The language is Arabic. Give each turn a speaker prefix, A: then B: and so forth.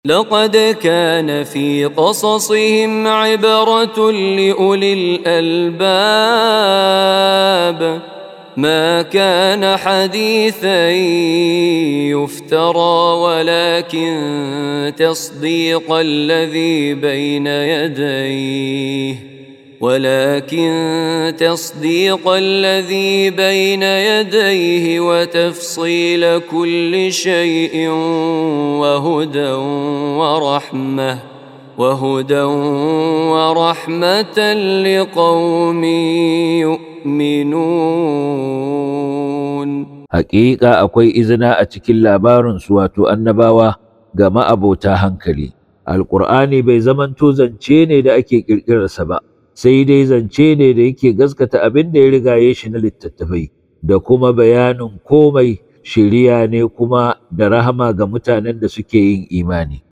A: لقد كان في قصصهم عبرة لأولي الألباب ما كان حديثا يفترى ولكن تصديق الذي بين يديه وتفصيل كل شيء وهدى ورحمة لقوم يؤمنون.
B: Haƙiƙa akwai izina a cikin labarinsu wato annabawa ga ma'abota hankali. Alƙur'ani bai zamanto zance ne da ake ƙirƙirarsa ba, sai dai zance ne da yake gaskata abin da ya rigaye shi na littattafai, da kuma bayanin komai shiriya ne kuma da rahama ga mutanen da suke yin imani.